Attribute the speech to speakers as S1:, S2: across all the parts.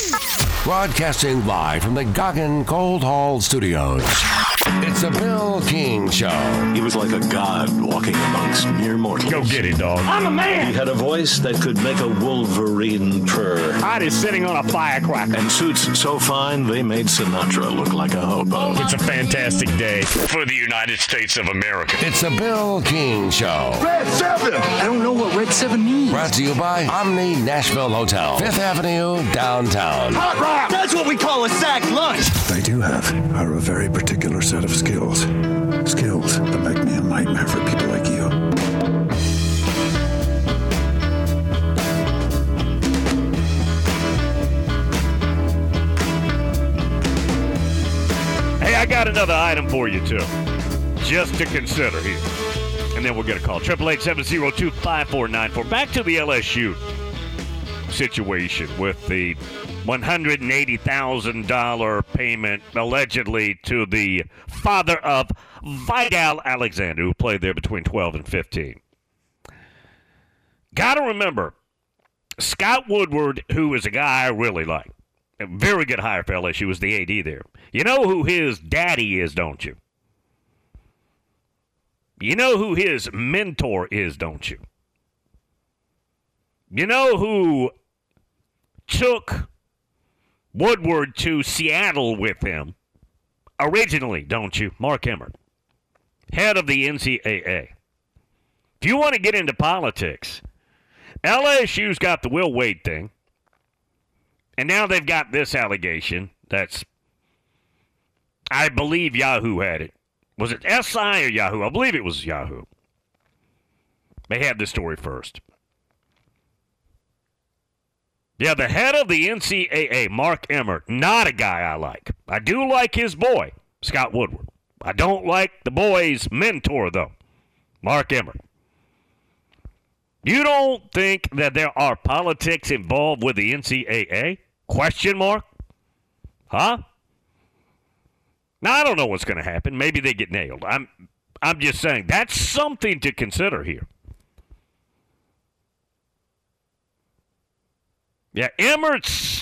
S1: Broadcasting live from the Goggin Gold Hall Studios. It's the Bill King Show.
S2: He was like a god walking amongst mere mortals.
S3: Go get it, dog.
S4: I'm a man.
S2: He had a voice that could make a wolverine purr.
S3: Hot is sitting on a firecracker.
S2: And suits so fine, they made Sinatra look like a hobo.
S3: It's a fantastic day for the United States of America.
S1: It's the Bill King Show.
S4: Red 7. I don't know what Red 7 means.
S1: Brought to you by Omni Nashville Hotel, 5th Avenue, downtown.
S4: Hot rock. That's what we call a sack lunch.
S5: I do have are a very particular set of skills. Skills that make me a nightmare for people like you.
S3: Hey, I got another item for you, too. Just to consider here. And then we'll get a call. 888-702-5494. Back to the LSU situation with the $180,000 payment allegedly to the father of Vidal Alexander, who played there between 12 and 15. Got to remember, Scott Woodward, who is a guy I really like, a very good hire for LSU, was the AD there. You know who his daddy is, don't you? You know who his mentor is, don't you? You know who took Woodward to Seattle with him originally, don't you? Mark Emmert, head of the NCAA. If you want to get into politics, LSU's got the Will Wade thing, and now they've got this allegation that's, I believe Yahoo had it. Was it SI or Yahoo? I believe it was Yahoo. They had this story first. Yeah, the head of the NCAA, Mark Emmert, not a guy I like. I do like his boy, Scott Woodward. I don't like the boy's mentor, though, Mark Emmert. You don't think that there are politics involved with the NCAA? Question mark? Huh? Now, I don't know what's going to happen. Maybe they get nailed. I'm just saying that's something to consider here. Yeah, Emmert's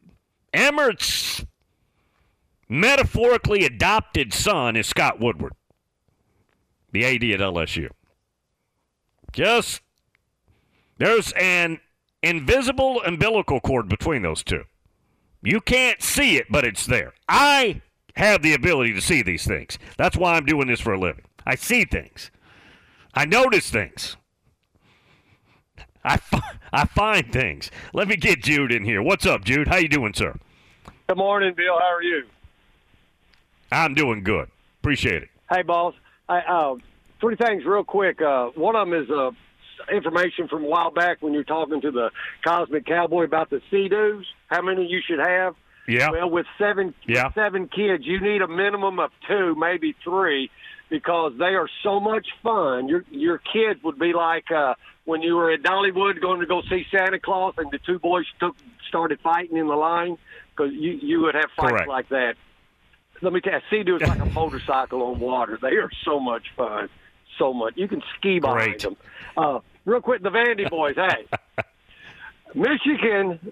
S3: metaphorically adopted son is Scott Woodward, the AD at LSU. There's an invisible umbilical cord between those two. You can't see it, but it's there. I have the ability to see these things. That's why I'm doing this for a living. I see things. I notice things. I find things. Let me get Jude in here. What's up, Jude? How you doing, sir?
S6: Good morning, Bill. How are you?
S3: I'm doing good. Appreciate it.
S6: Hey, boss. Three things real quick. One of them is information from a while back when you were talking to the Cosmic Cowboy about the Sea-Doos, how many you should have.
S3: Yeah.
S6: Well, with seven kids, you need a minimum of 2, maybe 3, because they are so much fun. Your kids would be like when you were at Dollywood going to go see Santa Claus and the 2 boys started fighting in the line, because you would have fights
S3: Correct.
S6: like that. Let me tell you, Sea-Doo is like a motorcycle on water. They are so much fun. So much. You can ski behind them. Real quick, the Vandy boys. Hey, Michigan,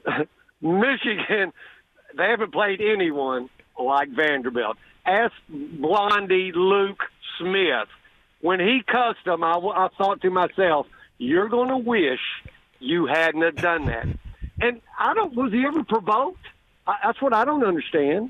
S6: they haven't played anyone like Vanderbilt. Ask Blondie Luke Smith. When he cussed them, I thought to myself, you're going to wish you hadn't have done that. And was he ever provoked? That's what I don't understand.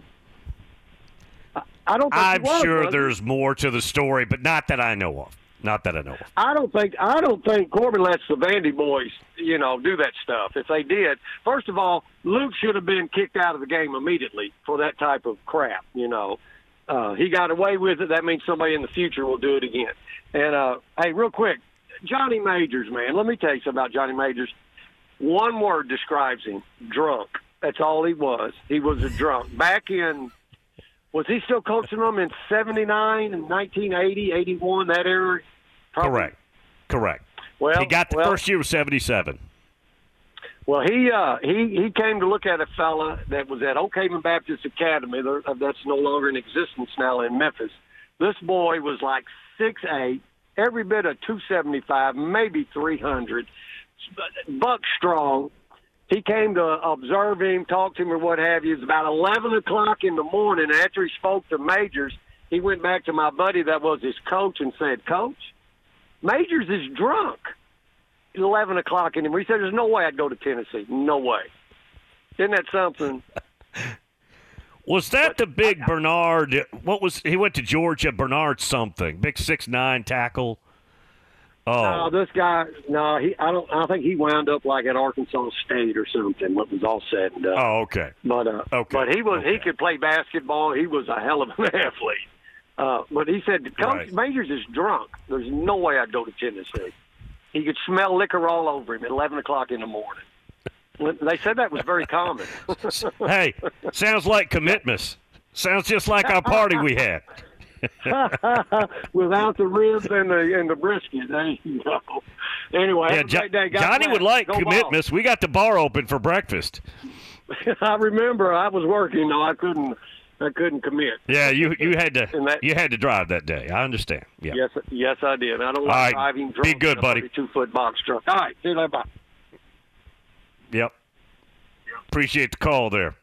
S6: I don't think
S3: I'm sure there's more to the story, but not that I know of. I
S6: don't think Corbin lets the Vandy boys, do that stuff. If they did, first of all, Luke should have been kicked out of the game immediately for that type of crap. He got away with it. That means somebody in the future will do it again. And hey, real quick, Johnny Majors, man. Let me tell you something about Johnny Majors. One word describes him: drunk. That's all he was. He was a drunk. Back in. Was he still coaching them in 79 and 1980, 81, that era? Probably.
S3: Correct.
S6: Well,
S3: he got the first year of 77.
S6: Well, he came to look at a fella that was at Oak Haven Baptist Academy. That's no longer in existence now in Memphis. This boy was like 6'8", every bit of 275, maybe 300, buck strong. He came to observe him, talk to him, or what have you. It was about 11 o'clock in the morning. After he spoke to Majors, he went back to my buddy that was his coach and said, Coach, Majors is drunk. 11 o'clock in the morning. He said, there's no way I'd go to Tennessee. No way. Isn't that something?
S3: Was that the big Bernard? He went to Georgia, Bernard something, big 6'9" tackle. Oh,
S6: no, this guy. No, I think he wound up like at Arkansas State or something. What was all said and done.
S3: Oh, okay.
S6: But
S3: okay.
S6: But he could play basketball. He was a hell of an athlete. But he said, Coach
S3: Right.
S6: Majors is drunk. There's no way I'd go to Tennessee. He could smell liquor all over him at 11 o'clock in the morning. They said that was very common.
S3: Hey, sounds like commitments. Sounds just like our party we had.
S6: Without the ribs and the brisket. There you go. Anyway,
S3: Yeah,
S6: have a great day. God
S3: Johnny
S6: bless.
S3: would like
S6: Go
S3: commitments. We got the bar open for breakfast.
S6: Balls. I remember I was working. No, I couldn't commit.
S3: Yeah, you had to
S6: And that-
S3: you had to drive that day. I understand. Yeah.
S6: Yes, I did. I don't
S3: All
S6: like
S3: right.
S6: driving
S3: Be
S6: drunk.
S3: good,
S6: in a
S3: buddy.
S6: 32-foot box truck. All right, see you later. Bye.
S3: Yep. Appreciate the call there.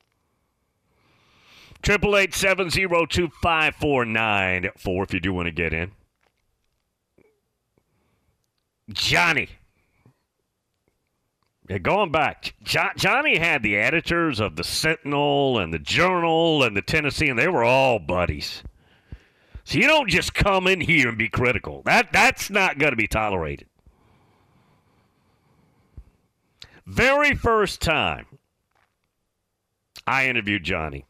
S3: 888-702-5494 if you do want to get in. Johnny. Yeah, going back, Johnny had the editors of the Sentinel and the Journal and the Tennessee, and they were all buddies. So you don't just come in here and be critical. That's not going to be tolerated. Very first time I interviewed Johnny,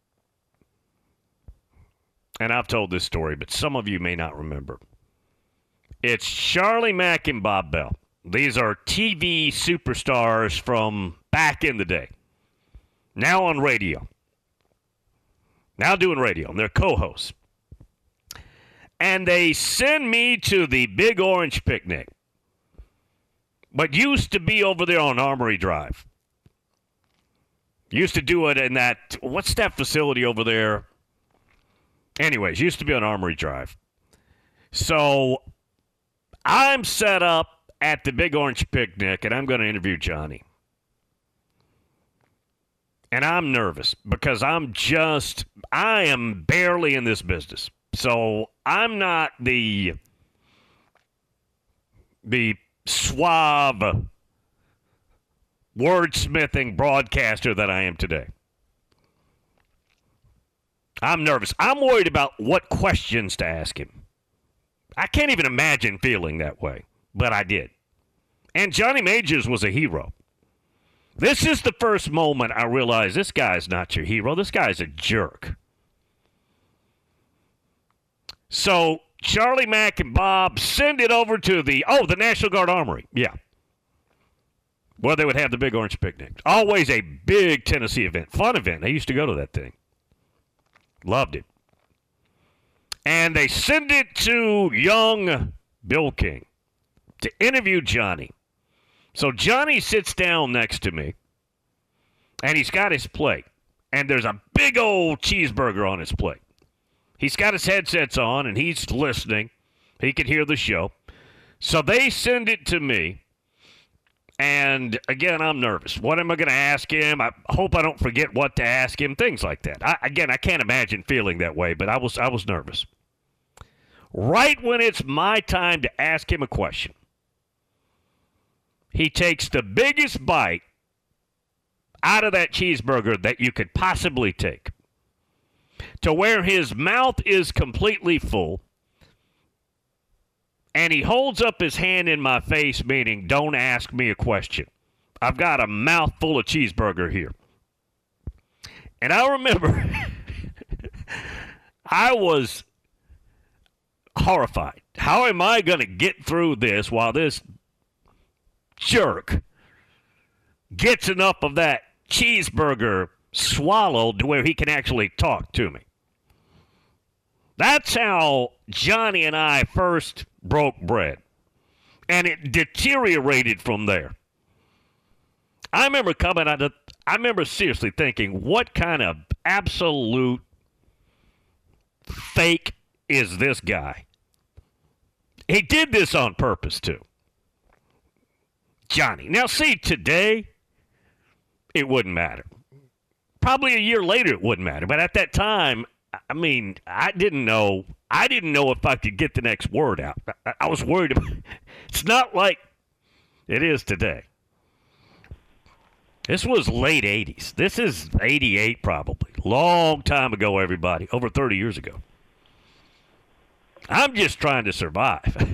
S3: and I've told this story, but some of you may not remember. It's Charlie Mack and Bob Bell. These are TV superstars from back in the day. Now on radio. Now doing radio. And they're co-hosts. And they send me to the Big Orange Picnic. But used to be over there on Armory Drive. Used to do it in that, what's that facility over there? Anyways, used to be on Armory Drive. So I'm set up at the Big Orange Picnic, and I'm going to interview Johnny. And I'm nervous because I am barely in this business. So I'm not the suave wordsmithing broadcaster that I am today. I'm nervous. I'm worried about what questions to ask him. I can't even imagine feeling that way, but I did. And Johnny Majors was a hero. This is the first moment I realized this guy's not your hero. This guy's a jerk. So Charlie Mack and Bob send it over to the National Guard Armory. Yeah. Where they would have the Big Orange Picnic. Always a big Tennessee event. Fun event. I used to go to that thing. Loved it. And they send it to young Bill King to interview Johnny. So Johnny sits down next to me, and he's got his plate. And there's a big old cheeseburger on his plate. He's got his headsets on, and he's listening. He can hear the show. So they send it to me. And, again, I'm nervous. What am I going to ask him? I hope I don't forget what to ask him, things like that. I can't imagine feeling that way, but I was nervous. Right when it's my time to ask him a question, he takes the biggest bite out of that cheeseburger that you could possibly take, to where his mouth is completely full. And he holds up his hand in my face, meaning, don't ask me a question. I've got a mouthful of cheeseburger here. And I remember I was horrified. How am I going to get through this while this jerk gets enough of that cheeseburger swallowed to where he can actually talk to me? That's how Johnny and I first broke bread. And it deteriorated from there. I remember seriously thinking, what kind of absolute fake is this guy? He did this on purpose, too. Johnny. Now, see, today, it wouldn't matter. Probably a year later, it wouldn't matter. But at that time, I mean, I didn't know if I could get the next word out. I was worried about it. It's not like it is today. This was late 80s. This is 88 probably. Long time ago, everybody. Over 30 years ago. I'm just trying to survive.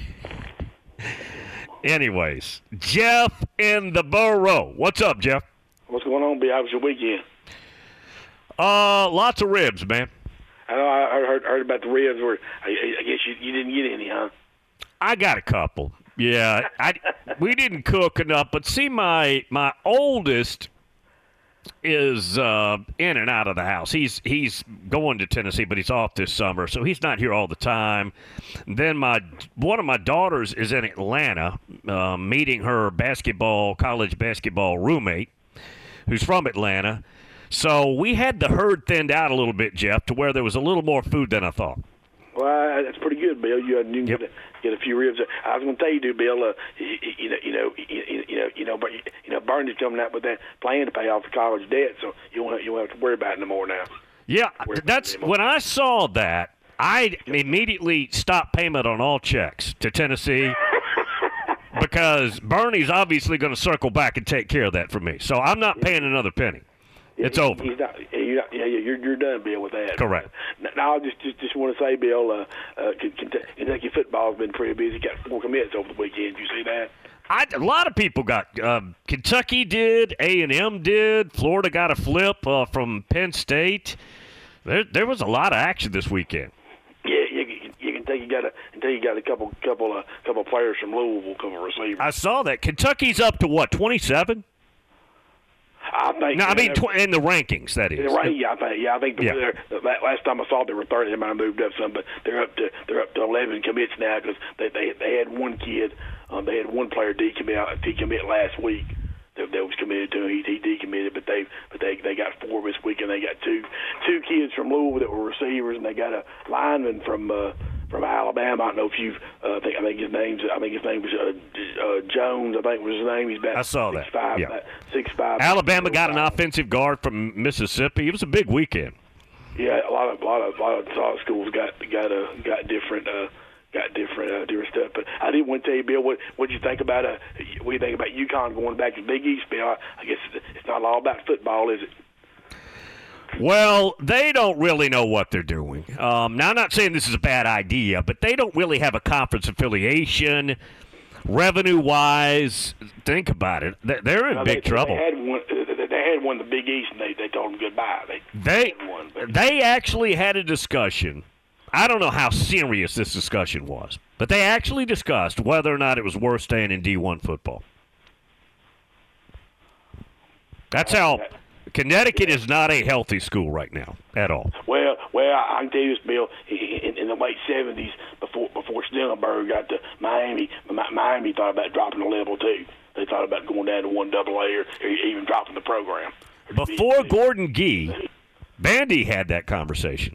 S3: Anyways, Jeff in the borough. What's up, Jeff?
S7: What's going on, B? How was your weekend?
S3: Lots of ribs, man.
S7: I know I heard about the ribs. I guess you didn't get any, huh?
S3: I got a couple. Yeah, we didn't cook enough, but see, my oldest is in and out of the house. He's going to Tennessee, but he's off this summer, so he's not here all the time. Then one of my daughters is in Atlanta, meeting her college basketball roommate, who's from Atlanta. So we had the herd thinned out a little bit, Jeff, to where there was a little more food than I thought.
S7: Well, that's pretty good, Bill. You can get a few ribs. I was going to tell you, Bill. But Bernie's coming out with that plan to pay off the college debt, so you won't have to worry about it no more now.
S3: Yeah, that's when I saw that. I immediately stopped payment on all checks to Tennessee because Bernie's obviously going to circle back and take care of that for me. So I'm not paying another penny. It's over.
S7: You're done, Bill, with that.
S3: Correct.
S7: Now, I just want to say, Bill, Kentucky football's been pretty busy. Got 4 commits over the weekend. Did you see that?
S3: A lot of people got. Kentucky did. A&M did. Florida got a flip from Penn State. There was a lot of action this weekend.
S7: Yeah, Kentucky got a couple players from Louisville, couple receivers.
S3: I saw that. Kentucky's up to what, 27?
S7: I think.
S3: No, I mean in the rankings, that is.
S7: I think last time I saw they were 30. They might have moved up some, but they're up to 11 commits now because they had one kid. They had one player decommit last week. That was committed to him. He decommitted, but they got 4 this week, and they got two kids from Louisville that were receivers, and they got a lineman from Alabama. I don't know if you've. I think his name was Jones. I think was his name. He's about
S3: I saw that.
S7: 6'5".
S3: Alabama got an offensive guard from Mississippi. It was a big weekend.
S7: Yeah, a lot of schools got different. Got different stuff, but I did want to tell you, Bill, what you think about what do you think about UConn going back to Big East, Bill? I guess it's not all about football, is it?
S3: Well, they don't really know what they're doing. Now, I'm not saying this is a bad idea, but they don't really have a conference affiliation. Revenue-wise, think about it. They're in big trouble.
S7: They had won the Big East, and they told them goodbye.
S3: They actually had a discussion. I don't know how serious this discussion was, but they actually discussed whether or not it was worth staying in D1 football. That's how Connecticut is not a healthy school right now at all.
S7: Well, I can tell you this, Bill. In the late 70s, before Stellenberg got to Miami thought about dropping the level too. They thought about going down to 1AA or even dropping the program.
S3: Before Gordon Gee, Bandy had that conversation.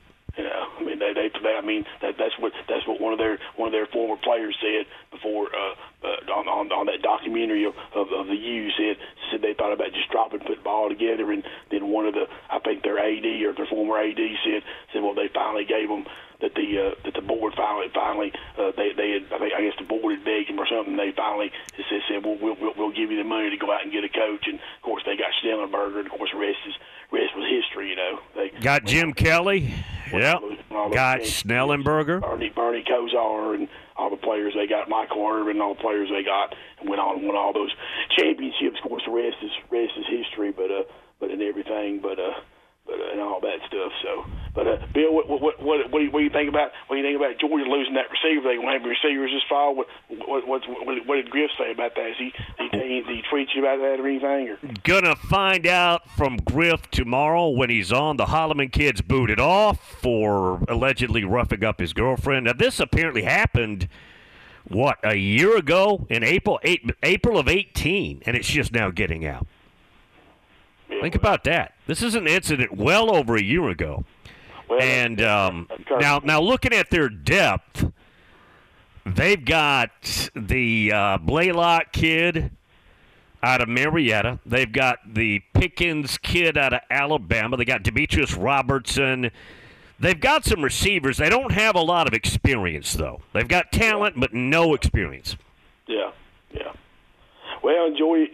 S7: That's what one of their former players said before on that documentary of the U said they thought about just dropping football together, and then I think their AD or their former AD said well they finally gave them that the board finally they had, I guess the board had begged them or something. They finally said we'll give you the money to go out and get a coach, and of course they got Stellenberger, and of course the rest was history. They
S3: got Jim Kelly. Yep. Got Snellenberger.
S7: Bernie Kosar and all the players they got, Michael Irvin and all the players they got, and went on and won all those championships. Of course, the rest is history, but in everything, and all that stuff. So, but Bill, what do you think about Georgia losing that receiver? They gonna have receivers this fall. What did Griff say about that? Is he treat you about that or anything? Or?
S3: Gonna find out from Griff tomorrow when he's on. The Holloman kid's booted off for allegedly roughing up his girlfriend. Now this apparently happened. A year ago in April of 2018, and it's just now getting out. Think about that. This is an incident well over a year ago.
S7: Well,
S3: and now looking at their depth, they've got the Blaylock kid. out of Marietta. They've got the Pickens kid out of Alabama. They got Demetrius Robertson. They've got some receivers. They don't have a lot of experience, though. They've got talent, but no experience.
S7: Yeah. Well, enjoy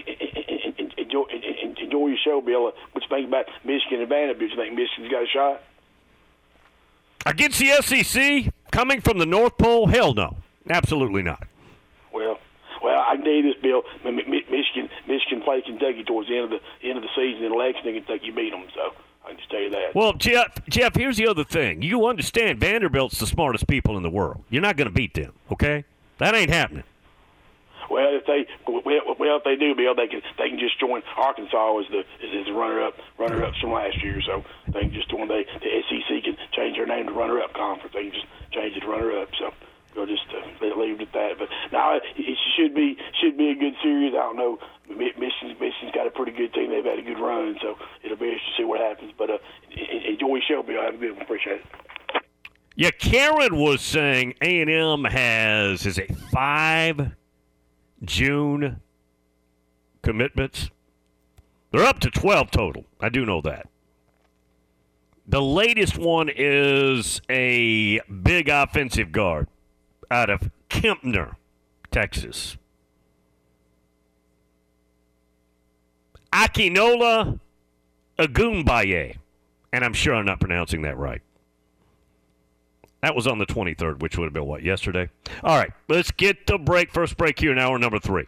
S7: your show, Bill. What you think about Michigan and Vanderbilt? You think Michigan's got a shot?
S3: Against the SEC, coming from the North Pole, hell no. Absolutely not.
S7: Well, I can tell you this, Bill. Michigan played Kentucky towards the end of the season in Lexington. Kentucky beat them, so I can just tell you that.
S3: Well, Jeff, here's the other thing. You understand Vanderbilt's the smartest people in the world. You're not going to beat them, okay? That ain't happening.
S7: Well, if they do, Bill, they can just join Arkansas as the runner-up from last year. So they can just join the SEC can change their name to runner-up conference. They can just change it to runner-up. So we'll just leave it at that. But now it should be a good series. I don't know. Michigan's got a pretty good team. They've had a good run, so it'll be interesting to see what happens. But enjoy your show, Bill. Have a good one. Appreciate it.
S3: Yeah, Karen was saying A&M has 5 June commitments. They're up to 12 total. I do know that. The latest one is a big offensive guard out of Kempner, Texas. Akinola Agunbaye. And I'm sure I'm not pronouncing that right. That was on the 23rd, which would have been, yesterday? All right, let's get the break. First break here in hour number 3.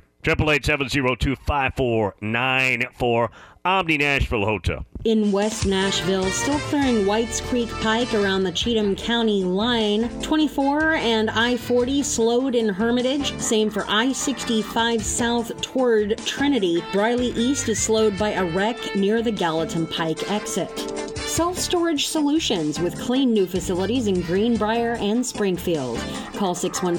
S3: 888-702-5494, Omni Nashville Hotel.
S8: In West Nashville, still clearing Whites Creek Pike around the Cheatham County line. 24 and I-40 slowed in Hermitage. Same for I-65 south toward Trinity. Briley East is slowed by a wreck near the Gallatin Pike exit. Self-storage solutions with clean new facilities in Greenbrier and Springfield. Call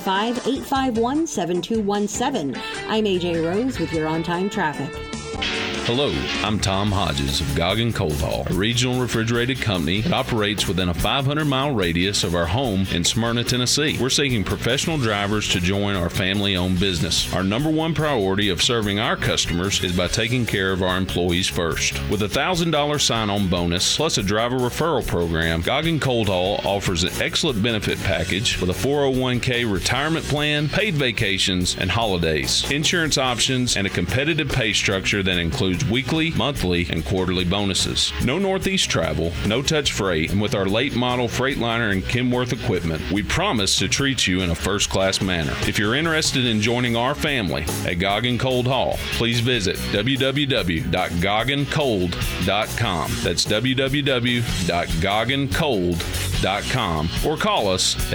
S8: 615-851-7217. I'm AJ Rose with your on-time traffic.
S9: Hello, I'm Tom Hodges of Goggin Cold Haul, a regional refrigerated company that operates within a 500-mile radius of our home in Smyrna, Tennessee. We're seeking professional drivers to join our family-owned business. Our number one priority of serving our customers is by taking care of our employees first. With a $1,000 sign-on bonus plus a driver referral program, Goggin Cold Haul offers an excellent benefit package with a 401k retirement plan, paid vacations, and holidays, insurance options, and a competitive pay structure that includes weekly, monthly, and quarterly bonuses. No Northeast travel, no touch freight, and with our late model Freightliner and Kenworth equipment, we promise to treat you in a first-class manner. If you're interested in joining our family at Goggin Cold Haul, please visit www.goggincold.com. That's www.goggincold.com or call us at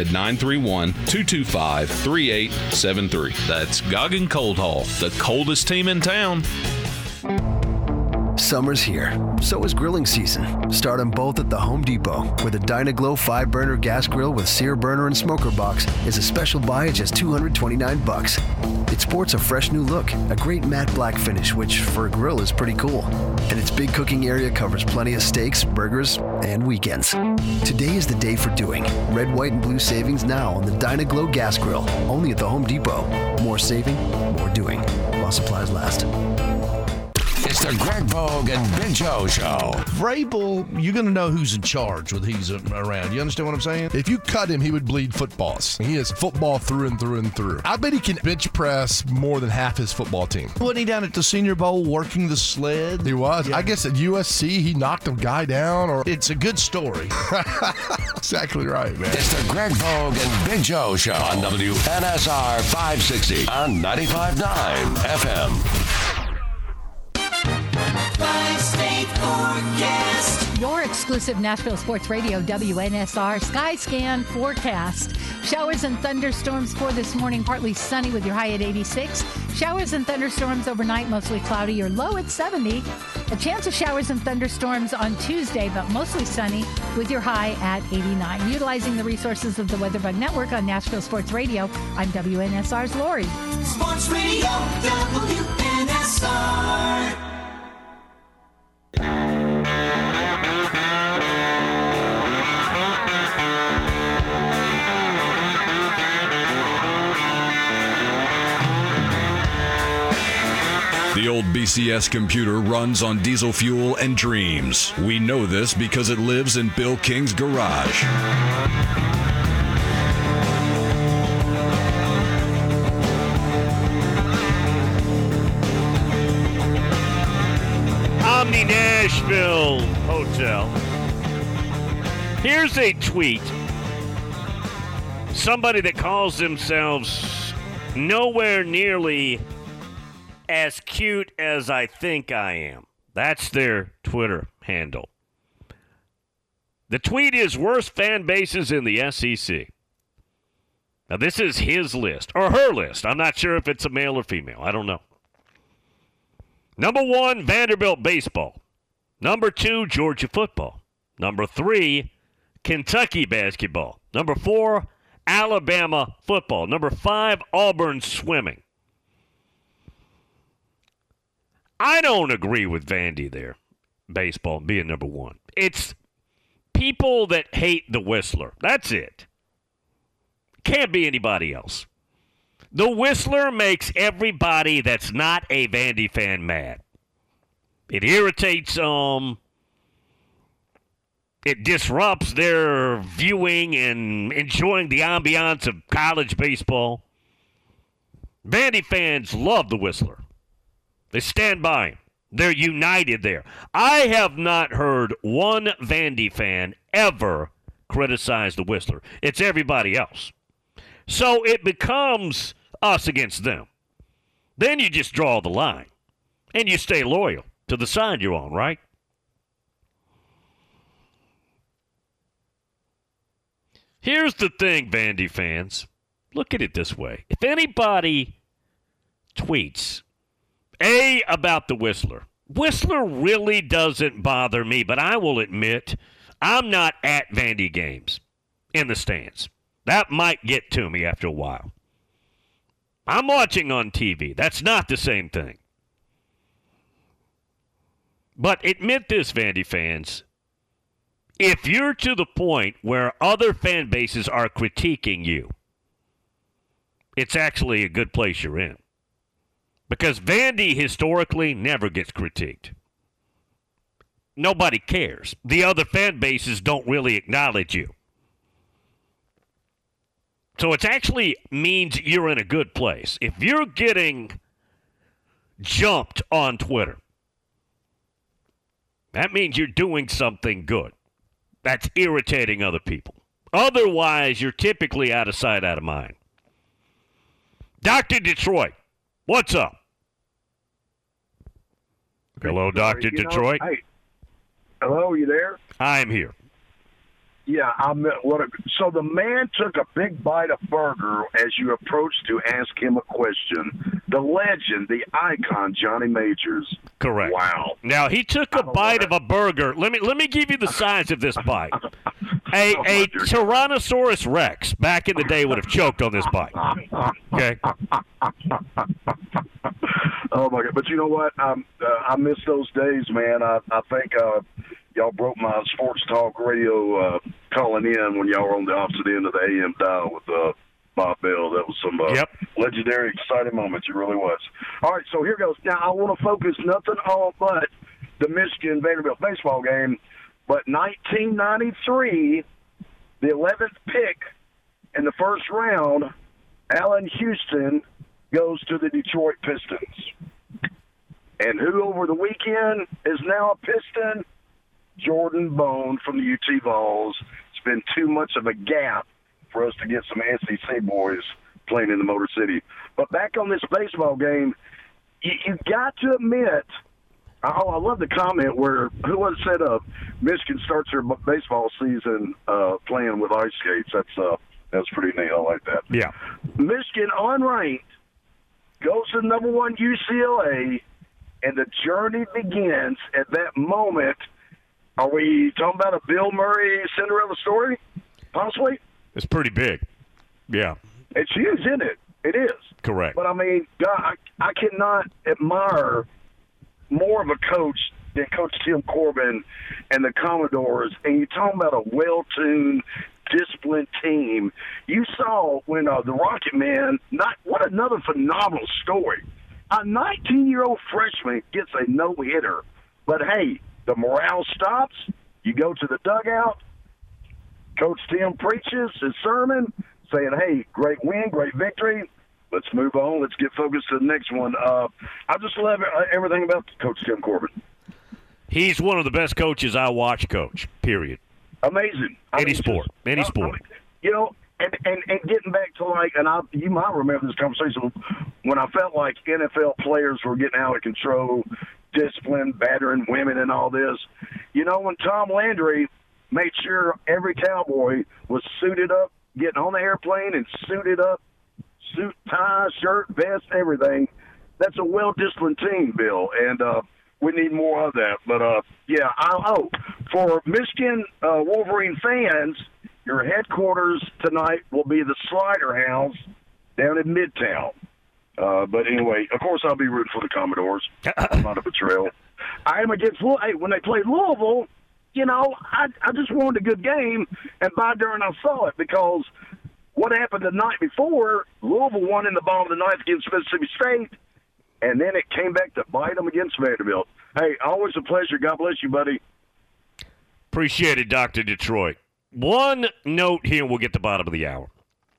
S9: 931-225-3873. That's Goggin Cold Haul, the coldest team in town.
S10: Summer's here. So is grilling season. Start them both at the Home Depot, where the Dynaglow 5-burner gas grill with sear burner and smoker box is a special buy at just $229. It sports a fresh new look, a great matte black finish, which for a grill is pretty cool. And its big cooking area covers plenty of steaks, burgers, and weekends. Today is the day for doing. Red, white, and blue savings now on the Dynaglow gas grill, only at the Home Depot. More saving, more doing, while supplies last.
S1: It's the Greg Vogue and Big Joe Show.
S11: Vrabel, you're going to know who's in charge when he's around. You understand what I'm saying?
S12: If you cut him, he would bleed footballs. He is football through and through and through. I bet he can bench press more than half his football team.
S11: Wasn't he down at the Senior Bowl working the sled?
S12: He was.
S11: Yeah.
S12: I guess at USC, he knocked a guy down. Or
S11: It's a good story.
S12: Exactly right, man.
S1: It's the Greg Vogue and Big Joe Show on WNSR 560 on 95.9 FM.
S13: State Forecast.
S14: Your exclusive Nashville Sports Radio WNSR Skyscan forecast. Showers and thunderstorms for this morning, partly sunny with your high at 86. Showers and thunderstorms overnight, mostly cloudy. Your low at 70. A chance of showers and thunderstorms on Tuesday, but mostly sunny with your high at 89. Utilizing the resources of the WeatherBug Network on Nashville Sports Radio, I'm WNSR's Lori.
S13: Sports Radio WNSR.
S9: The
S15: old BCS computer runs on diesel fuel and dreams. We know this because it lives in Bill King's garage.
S3: Omni Nashville Hotel. Here's a tweet. Somebody that calls themselves nowhere nearly as cute as I think I am. That's their Twitter handle. The tweet is worst fan bases in the SEC. Now, this is his list, or her list. I'm not sure if it's a male or female. I don't know. Number 1, Vanderbilt baseball. Number 2, Georgia football. Number 3, Kentucky basketball. Number 4, Alabama football. Number 5, Auburn swimming. I don't agree with Vandy there, baseball being number 1. It's people that hate the Whistler. That's it. Can't be anybody else. The Whistler makes everybody that's not a Vandy fan mad. It irritates them. It disrupts their viewing and enjoying the ambiance of college baseball. Vandy fans love the Whistler. They stand by him. They're united there. I have not heard one Vandy fan ever criticize the Whistler. It's everybody else. So it becomes us against them. Then you just draw the line. And you stay loyal to the side you're on, right? Here's the thing, Vandy fans. Look at it this way. If anybody tweets, A, about the Whistler, Whistler really doesn't bother me, but I will admit I'm not at Vandy games in the stands. That might get to me after a while. I'm watching on TV. That's not the same thing. But admit this, Vandy fans. If you're to the point where other fan bases are critiquing you, it's actually a good place you're in. Because Vandy historically never gets critiqued. Nobody cares. The other fan bases don't really acknowledge you. So it actually means you're in a good place. If you're getting jumped on Twitter, that means you're doing something good. That's irritating other people. Otherwise, you're typically out of sight, out of mind. Dr. Detroit, what's up? Hello, Dr. Detroit.
S16: Hey, hello, you there?
S3: I'm here.
S16: Yeah, so the man took a big bite of burger as you approached to ask him a question. The legend, the icon, Johnny Majors.
S3: Correct.
S16: Wow.
S3: Now he took a bite of a burger. Let me give you the size of this bite. A Tyrannosaurus Rex back in the day would have choked on this bite. Okay.
S16: Oh my God! But you know what? I miss those days, man. I think y'all broke my sports talk radio calling in when y'all were on the opposite end of the AM dial with Bob Bell. That was some legendary, exciting moments. It really was. All right, so here goes. Now, I want to focus nothing on but the Michigan-Vanderbilt baseball game, but 1993, the 11th pick in the first round, Allen Houston goes to the Detroit Pistons. And who over the weekend is now a Piston? Jordan Bone from the UT Vols. It's been too much of a gap for us to get some SEC boys playing in the Motor City. But back on this baseball game, you got to admit, I love the comment where, who was said, Michigan starts their baseball season playing with ice skates. That's pretty neat. I like that.
S3: Yeah.
S16: Michigan, unranked, goes to number 1 UCLA, and the journey begins at that moment. Are we talking about a Bill Murray Cinderella story, possibly?
S3: It's pretty big. Yeah.
S16: It's huge, isn't it? It is.
S3: Correct.
S16: But, I mean, God, I cannot admire more of a coach than Coach Tim Corbin and the Commodores. And you're talking about a well-tuned, disciplined team. You saw when the Rocket Man, what another phenomenal story. A 19-year-old freshman gets a no-hitter. But, hey, the morale stops. You go to the dugout. Coach Tim preaches his sermon saying, hey, great win, great victory. Let's move on. Let's get focused to the next one. I just love everything about Coach Tim Corbin.
S3: He's one of the best coaches I watch coach, period.
S16: Amazing.
S3: Any sport. And
S16: getting back to you might remember this conversation when I felt like NFL players were getting out of control, discipline, battering women and all this. When Tom Landry made sure every Cowboy was suited up, getting on the airplane and suited up, suit, tie, shirt, vest, everything. That's a well-disciplined team, Bill, and we need more of that. But, for Michigan Wolverine fans, your headquarters tonight will be the Slider House down in Midtown. But anyway, of course, I'll be rooting for the Commodores. I'm not a betrayal. I am against Louisville. Hey, when they played Louisville, I just wanted a good game, and by darn, I saw it because what happened the night before, Louisville won in the bottom of the ninth against Mississippi State, and then it came back to bite them against Vanderbilt. Hey, always a pleasure. God bless you, buddy.
S3: Appreciate it, Dr. Detroit. One note here, we'll get to the bottom of the hour.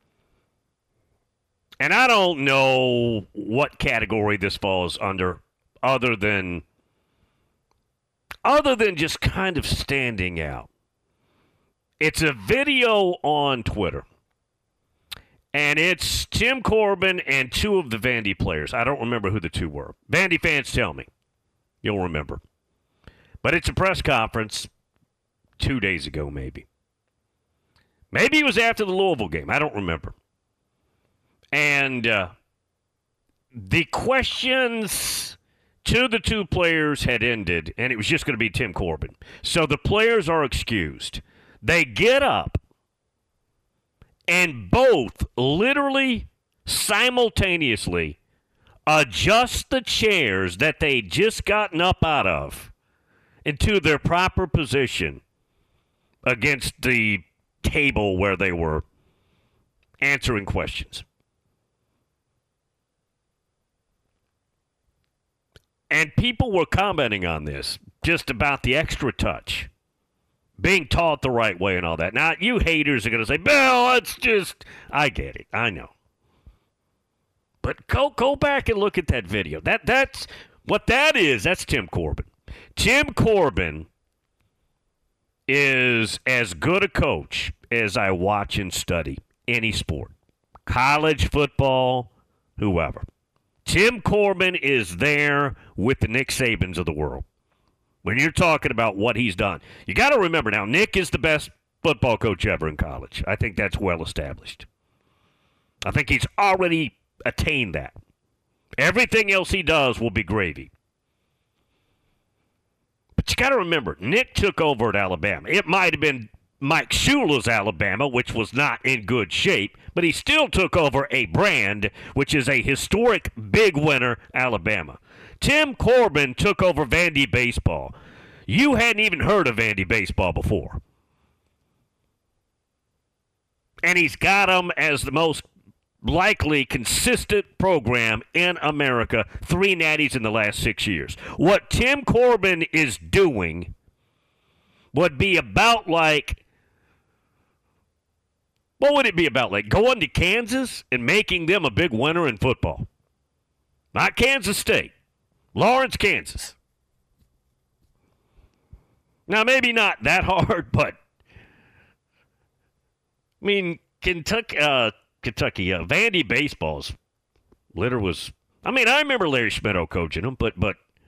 S3: And I don't know what category this falls under other than just kind of standing out. It's a video on Twitter. And it's Tim Corbin and two of the Vandy players. I don't remember who the two were. Vandy fans, tell me. You'll remember. But it's a press conference 2 days ago, maybe. Maybe it was after the Louisville game. I don't remember. And the questions to the two players had ended, and it was just going to be Tim Corbin. So the players are excused. They get up, and both literally simultaneously adjust the chairs that they'd just gotten up out of into their proper position against the table where they were answering questions. And people were commenting on this, just about the extra touch, being taught the right way and all that. Now, you haters are going to say, Bill, it's just, I get it. I know. But go back and look at that video. That's what that is. That's Tim Corbin. Tim Corbin is as good a coach as I watch and study any sport. College football, whoever. Tim Corbin is there with the Nick Sabans of the world. When you're talking about what he's done, you got to remember now, Nick is the best football coach ever in college. I think that's well established. I think he's already attained that. Everything else he does will be gravy. But you got to remember, Nick took over at Alabama. It might have been Mike Shula's Alabama, which was not in good shape, but he still took over a brand, which is a historic big winner, Alabama. Tim Corbin took over Vandy baseball. You hadn't even heard of Vandy baseball before. And he's got them as the most likely consistent program in America, 3 natties in the last 6 years. What Tim Corbin is doing would be about like, what would it be about? Like going to Kansas and making them a big winner in football. Not Kansas State. Lawrence, Kansas. Now, maybe not that hard, but I mean, Kentucky, Vandy baseball's litter was. I mean, I remember Larry Schmittou coaching them, but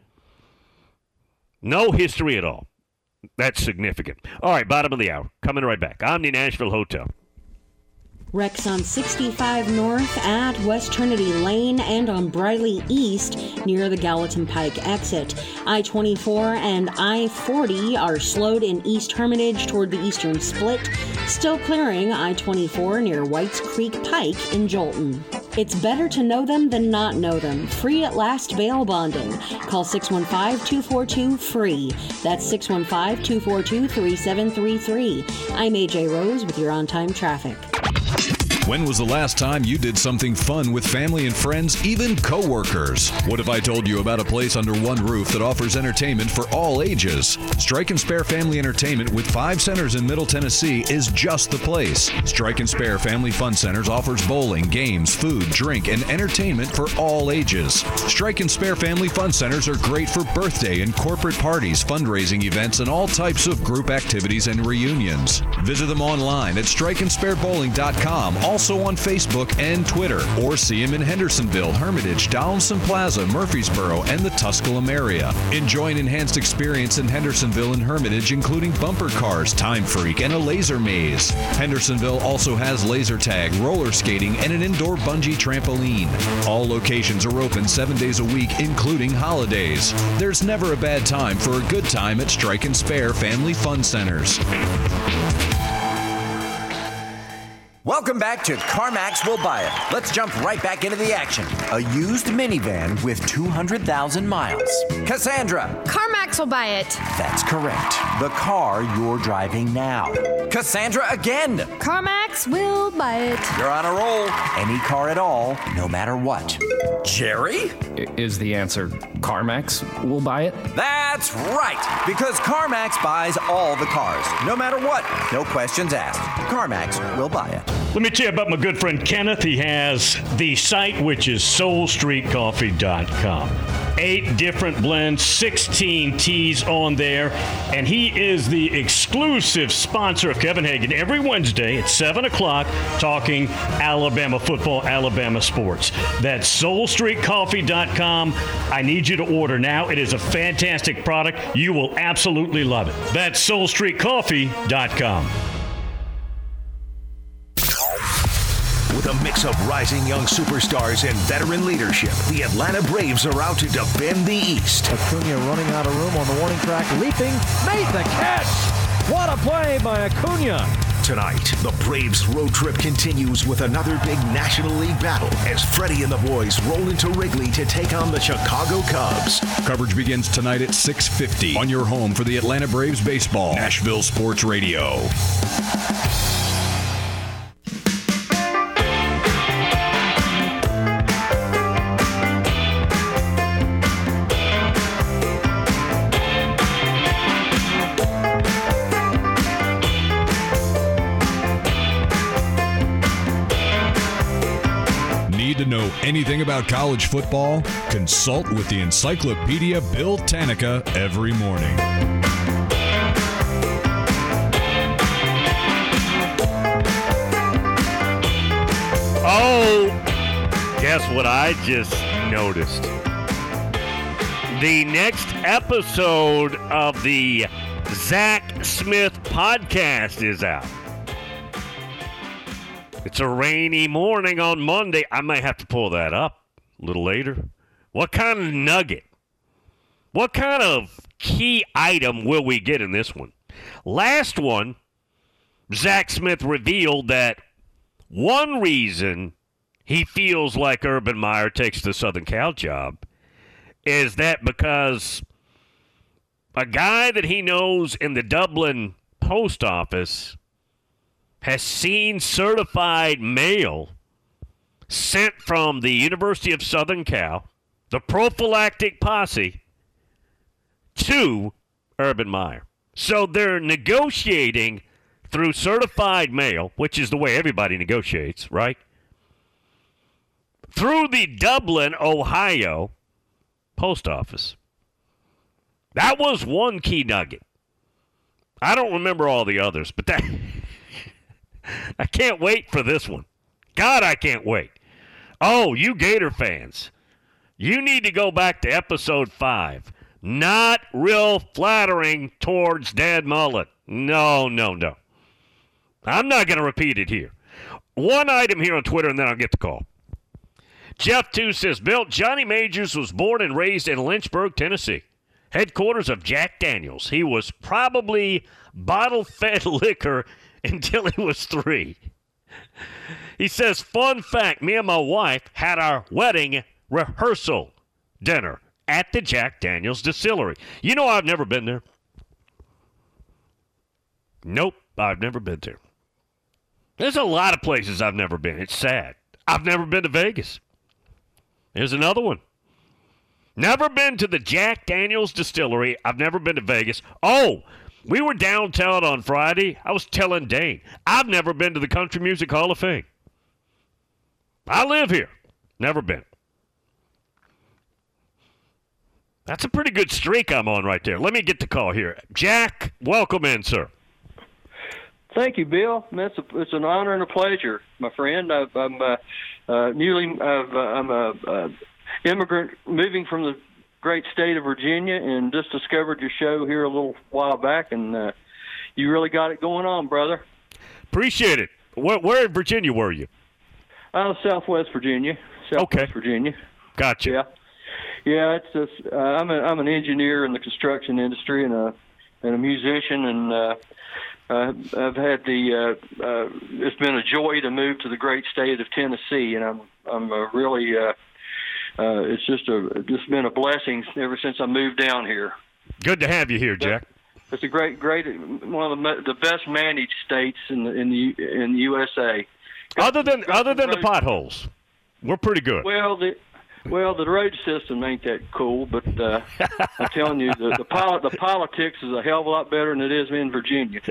S3: no history at all. That's significant. All right, bottom of the hour. Coming right back. Omni Nashville Hotel.
S8: Wrecks on 65 North at West Trinity Lane and on Briley East near the Gallatin Pike exit. I-24 and I-40 are slowed in East Hermitage toward the eastern split. Still clearing I-24 near Whites Creek Pike in Jolton. It's better to know them than not know them. Free at last bail bonding. Call 615-242-FREE. That's 615-242-3733. I'm AJ Rose with your on-time traffic.
S15: When was the last time you did something fun with family and friends, even coworkers? What if I told you about a place under one roof that offers entertainment for all ages? Strike and Spare Family Entertainment with 5 centers in Middle Tennessee is just the place. Strike and Spare Family Fun Centers offers bowling, games, food, drink, and entertainment for all ages. Strike and Spare Family Fun Centers are great for birthday and corporate parties, fundraising events, and all types of group activities and reunions. Visit them online at strikeandsparebowling.com, also on Facebook and Twitter, or see them in Hendersonville, Hermitage, Donaldson Plaza, Murfreesboro, and the Tusculum area. Enjoy an enhanced experience in Hendersonville and Hermitage, including bumper cars, Time Freak, and a laser maze. Hendersonville also has laser tag, roller skating, and an indoor bungee trampoline. All locations are open 7 days a week, including holidays. There's never a bad time for a good time at Strike and Spare Family Fun Centers.
S17: Welcome back to CarMax Will Buy It. Let's jump right back into the action. A used minivan with 200,000 miles. Cassandra.
S18: CarMax will buy it.
S17: That's correct. The car you're driving now. Cassandra again.
S18: CarMax will buy it.
S17: You're on a roll. Any car at all, no matter what. Jerry?
S19: Is the answer CarMax will buy it?
S17: That's right, because CarMax buys all the cars, no matter what. No questions asked. CarMax will buy it.
S3: Let me tell you about my good friend Kenneth. He has the site, which is SoulStreetCoffee.com. 8 different blends, 16 teas on there, and he is the exclusive sponsor of Kevin Hagan every Wednesday at 7 o'clock talking Alabama football, Alabama sports. That's SoulStreetCoffee.com. I need you to order now. It is a fantastic product. You will absolutely love it. That's SoulStreetCoffee.com.
S1: With a mix of rising young superstars and veteran leadership, the Atlanta Braves are out to defend the East.
S20: Acuna running out of room on the warning track, leaping, made the catch! What a play by Acuna!
S1: Tonight, the Braves' road trip continues with another big National League battle as Freddie and the boys roll into Wrigley to take on the Chicago Cubs.
S15: Coverage begins tonight at 6:50 on your home for the Atlanta Braves baseball, Nashville Sports Radio. To know anything about college football? Consult with the Encyclopedia Bill Tanica every morning.
S3: Oh, guess what I just noticed? The next episode of the Zach Smith podcast is out. It's a rainy morning on Monday. I may have to pull that up a little later. What kind of nugget? What kind of key item will we get in this one? Last one, Zach Smith revealed that one reason he feels like Urban Meyer takes the Southern Cal job is that because a guy that he knows in the Dublin post office has seen certified mail sent from the University of Southern Cal, the prophylactic posse, to Urban Meyer. So they're negotiating through certified mail, which is the way everybody negotiates, right? Through the Dublin, Ohio post office. That was one key nugget. I don't remember all the others, but that... I can't wait for this one. God, I can't wait. Oh, you Gator fans, you need to go back to episode 5. Not real flattering towards Dad Mullen. No. I'm not going to repeat it here. One item here on Twitter, and then I'll get the call. Jeff 2 says, Bill, Johnny Majors was born and raised in Lynchburg, Tennessee, headquarters of Jack Daniels. He was probably bottle-fed liquor until he was 3. He says, fun fact, me and my wife had our wedding rehearsal dinner at the Jack Daniels Distillery. You know I've never been there. Nope, I've never been there. There's a lot of places I've never been. It's sad. I've never been to Vegas. Here's another one. Never been to the Jack Daniels Distillery. I've never been to Vegas. Oh, we were downtown on Friday. I was telling Dane, I've never been to the Country Music Hall of Fame. I live here. Never been. That's a pretty good streak I'm on right there. Let me get the call here. Jack, welcome in, sir.
S21: Thank you, Bill. It's an honor and a pleasure, my friend. I'm a immigrant moving from the great state of Virginia, and just discovered your show here a little while back, and you really got it going on, brother.
S3: Appreciate it. Where in Virginia were you?
S21: Southwest Virginia. Virginia.
S3: Gotcha.
S21: Yeah. It's just I'm an engineer in the construction industry and a musician, and I've had it's been a joy to move to the great state of Tennessee, and I'm really it's just been a blessing ever since I moved down here.
S3: Good to have you here, Jack.
S21: It's a great one of the best managed states in the USA.
S3: Other than the potholes, we're pretty good.
S21: Well, the road system ain't that cool, but I'm telling you, the politics is a hell of a lot better than it is in Virginia.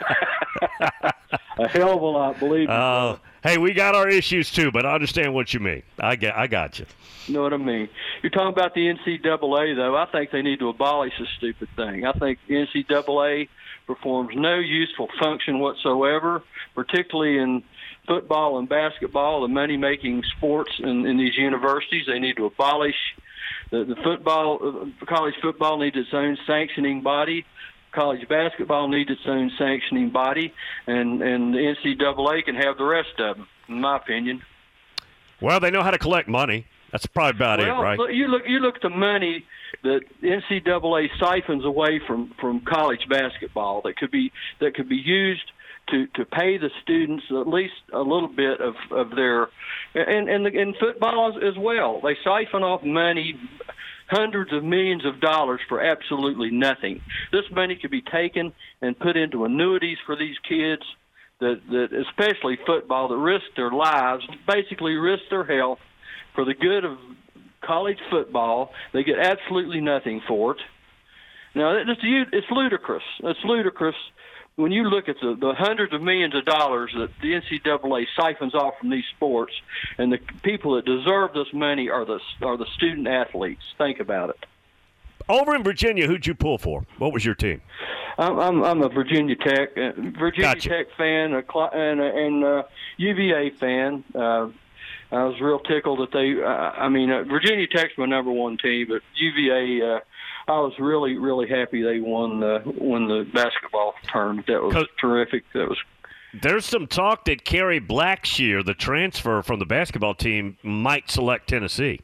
S21: A hell of a lot, believe me.
S3: Hey, we got our issues too, but I understand what you mean. I got you.
S21: You know what I mean? You're talking about the NCAA, though. I think they need to abolish this stupid thing. I think the NCAA performs no useful function whatsoever, particularly in football and basketball, the money-making sports in these universities. They need to abolish the football. College football needs its own sanctioning body. College basketball needs its own sanctioning body, and the NCAA can have the rest of them, in my opinion.
S3: Well, they know how to collect money. That's probably about it, right?
S21: You look at the money that NCAA siphons away from college basketball that could be used to pay the students at least a little bit of their and football as well. They siphon off money, hundreds of millions of dollars for absolutely nothing. This money could be taken and put into annuities for these kids that especially football, that risk their lives, basically risk their health for the good of college football. They get absolutely nothing for it. Now, it's ludicrous. It's ludicrous when you look at the hundreds of millions of dollars that the NCAA siphons off from these sports, and the people that deserve this money are the student athletes. Think about it.
S3: Over in Virginia, who'd you pull for? What was your team?
S21: I'm a Virginia Tech Tech fan and UVA fan. I was real tickled that Virginia Tech's my number one team, but UVA, I was really, really happy they won the basketball tournament. That was terrific.
S3: There's some talk that Kerry Blackshear, the transfer from the basketball team, might select Tennessee.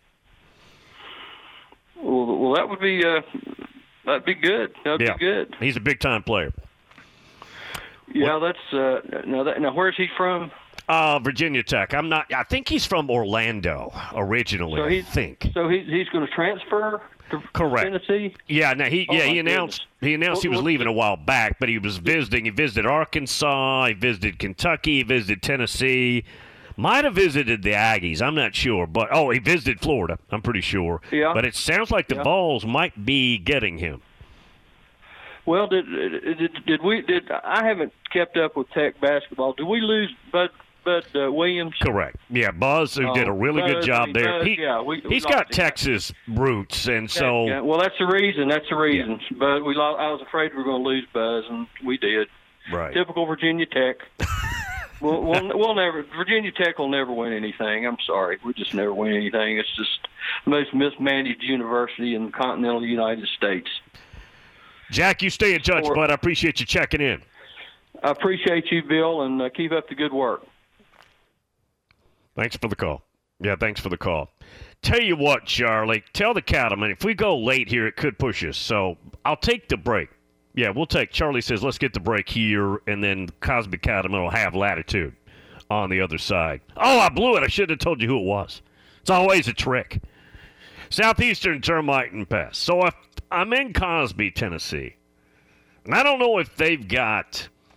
S21: Well, that'd be good. That'd be good.
S3: He's a big time player.
S21: Yeah, now where's he from?
S3: Virginia Tech. I think he's from Orlando originally.
S21: So he's going to transfer to Tennessee.
S3: Yeah. Now he announced he was leaving a while back, but he was visiting. He visited Arkansas. He visited Kentucky. He visited Tennessee. Might have visited the Aggies. I'm not sure, but he visited Florida. I'm pretty sure. Yeah. But it sounds like the Vols might be getting him.
S21: Well, did I haven't kept up with Tech basketball. Did we lose Bud Williams?
S3: Correct. Yeah, Buzz, who did a really good job there. He's got Texas roots, and so.
S21: Yeah, well, that's the reason. Yeah. But I was afraid we were going to lose Buzz, and we did.
S3: Right.
S21: Typical Virginia Tech. We'll never. Virginia Tech will never win anything. I'm sorry, we just never win anything. It's just the most mismanaged university in the continental United States.
S3: Jack, you stay in touch, bud. I appreciate you checking in.
S21: I appreciate you, Bill, and keep up the good work.
S3: Thanks for the call. Yeah, thanks for the call. Tell you what, Charlie, tell the cattlemen, if we go late here, it could push us. So I'll take the break. Yeah, we'll take. Charlie says, let's get the break here, and then Cosby Cattleman will have latitude on the other side. Oh, I blew it. I should have told you who it was. It's always a trick. Southeastern Termite and Pest. So if I'm in Cosby, Tennessee, and I don't know if they've got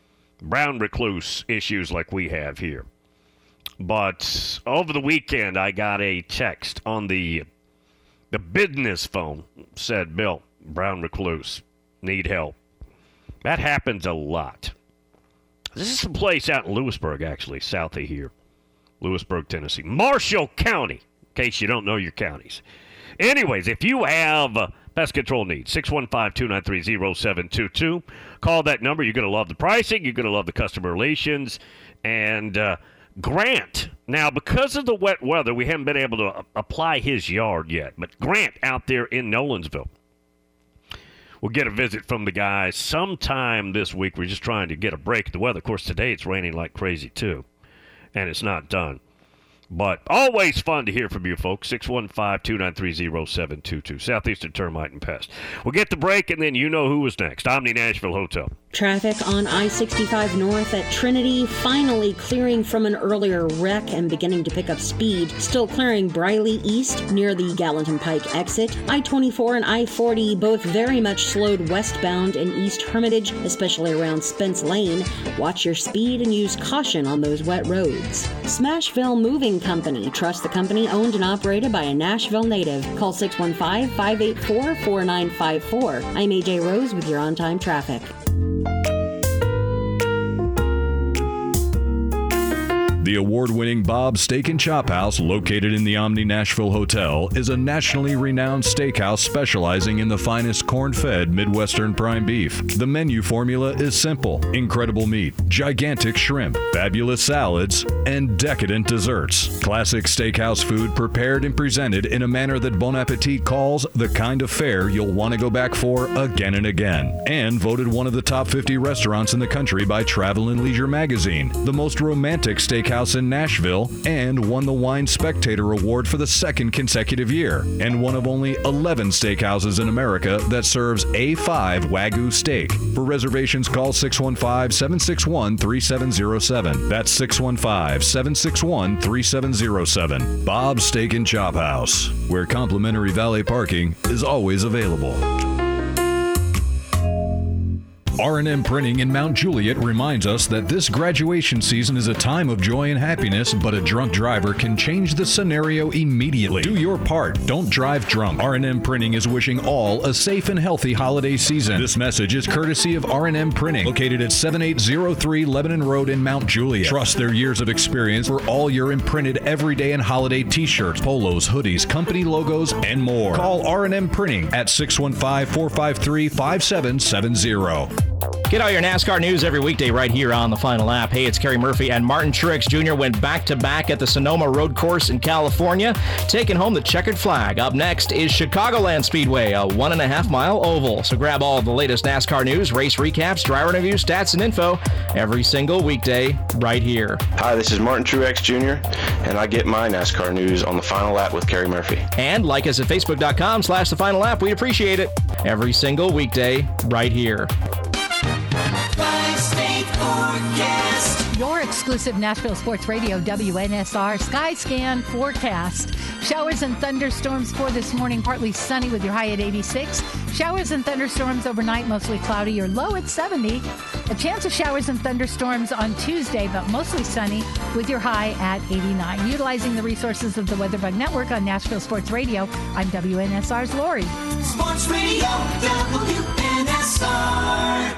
S3: brown recluse issues like we have here. But over the weekend, I got a text on the business phone. Said, Bill, brown recluse, need help. That happens a lot. This is some place out in Lewisburg, actually, south of here. Lewisburg, Tennessee. Marshall County, in case you don't know your counties. Anyways, if you have pest control needs, 615-293-0722. Call that number. You're going to love the pricing. You're going to love the customer relations. And Grant, now because of the wet weather, we haven't been able to apply his yard yet. But Grant out there in Nolensville, we'll get a visit from the guys sometime this week. We're just trying to get a break in the weather. Of course, today it's raining like crazy, too, and it's not done. But always fun to hear from you, folks. 615-293-0722. Southeastern Termite and Pest. We'll get the break, and then you know who was next. Omni Nashville Hotel.
S8: Traffic on I-65 North at Trinity finally clearing from an earlier wreck and beginning to pick up speed. Still clearing Briley East near the Gallatin Pike exit. I-24 and I-40 both very much slowed westbound in East Hermitage, especially around Spence Lane. Watch your speed and use caution on those wet roads. Smashville Moving Company. Trust the company owned and operated by a Nashville native. Call 615-584-4954. I'm AJ Rose with your on-time traffic.
S15: The award-winning Bob's Steak and Chop House, located in the Omni Nashville Hotel, is a nationally renowned steakhouse specializing in the finest corn-fed Midwestern prime beef. The menu formula is simple: incredible meat, gigantic shrimp, fabulous salads, and decadent desserts. Classic steakhouse food prepared and presented in a manner that Bon Appetit calls the kind of fare you'll want to go back for again and again. And voted one of the top 50 restaurants in the country by Travel and Leisure magazine, the most romantic steakhouse in Nashville, and won the Wine Spectator Award for the second consecutive year, and one of only 11 steakhouses in America that serves A5 Wagyu steak. For reservations, call 615-761-3707. That's 615-761-3707. Bob's Steak and Chop House, where complimentary valet parking is always available. R&M Printing in Mount Juliet reminds us that this graduation season is a time of joy and happiness, but a drunk driver can change the scenario immediately. Do your part. Don't drive drunk. R&M Printing is wishing all a safe and healthy holiday season. This message is courtesy of R&M Printing, located at 7803 Lebanon Road in Mount Juliet. Trust their years of experience for all your imprinted everyday and holiday t-shirts, polos, hoodies, company logos, and more. Call R&M Printing at 615-453-5770.
S2: Get all your NASCAR news every weekday right here on the Final Lap. Hey, it's Kerry Murphy, and Martin Truex Jr. went back-to-back at the Sonoma Road Course in California, taking home the checkered flag. Up next is Chicagoland Speedway, a 1.5-mile oval. So grab all the latest NASCAR news, race recaps, driver interviews, stats, and info every single weekday right here.
S22: Hi, this is Martin Truex Jr., and I get my NASCAR news on the Final Lap with Kerry Murphy.
S2: And like us at Facebook.com/The Final Lap. We'd appreciate it. Every single weekday right here.
S14: Your exclusive Nashville Sports Radio WNSR Skyscan forecast. Showers and thunderstorms for this morning, partly sunny with your high at 86. Showers and thunderstorms overnight, mostly cloudy. Your low at 70. A chance of showers and thunderstorms on Tuesday, but mostly sunny with your high at 89. Utilizing the resources of the WeatherBug Network on Nashville Sports Radio, I'm WNSR's Lori.
S13: Sports Radio WNSR.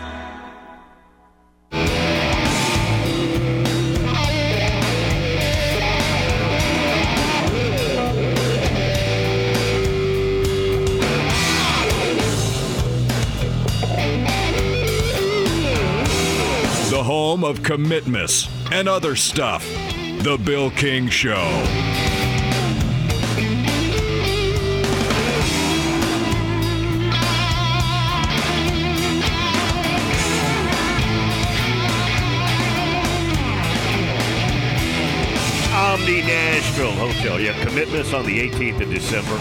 S15: The home of commitments and other stuff. The Bill King Show.
S3: Omni Nashville Hotel. You have commitments on the 18th of December.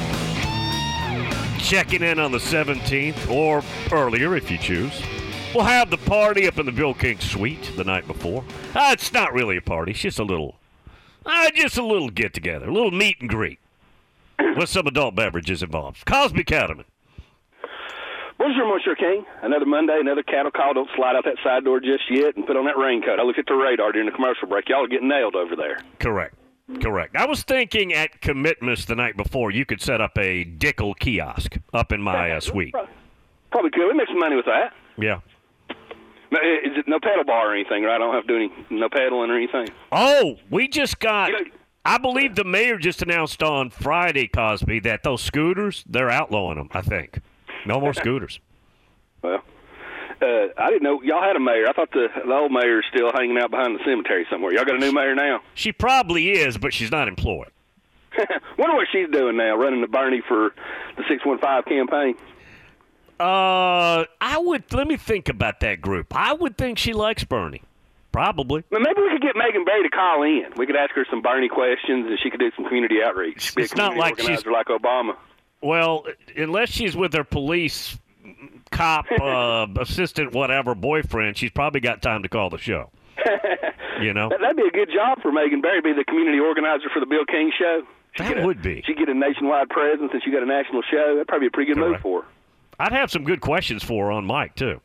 S3: Checking in on the 17th or earlier if you choose. We'll have the party up in the Bill King Suite the night before. It's not really a party. It's just a little get-together, a little meet and greet with some adult beverages involved. Cosby Cattleman.
S4: Bonjour, Monsieur King. Another Monday, another cattle call. Don't slide out that side door just yet and put on that raincoat. I looked at the radar during the commercial break. Y'all are getting nailed over there.
S3: Correct. I was thinking at Commitments the night before you could set up a Dickel kiosk up in my suite.
S4: Probably could. We make some money with that.
S3: Yeah.
S4: Is it no pedal bar or anything, right? I don't have to do no pedaling or anything.
S3: Oh, we just got... I believe the mayor just announced on Friday, Cosby, that those scooters, they're outlawing them, I think. No more scooters.
S4: Well, I didn't know y'all had a mayor. I thought the old mayor is still hanging out behind the cemetery somewhere. Y'all got a new mayor now?
S3: She probably is, but she's not employed.
S4: Wonder what she's doing now, running the Bernie for the 615 campaign.
S3: Let me think about that group. I would think she likes Bernie. Probably.
S4: Well, maybe we could get Megan Barry to call in. We could ask her some Bernie questions, and she could do some community outreach. Be a community organizer like Obama.
S3: Well, unless she's with her police cop, assistant, whatever, boyfriend, she's probably got time to call the show. You know?
S4: That'd be a good job for Megan Barry, be the community organizer for the Bill King Show.
S3: That would be.
S4: She'd get a nationwide presence, and she got a national show. That'd probably be a pretty good move for her.
S3: I'd have some good questions for her on mic, too.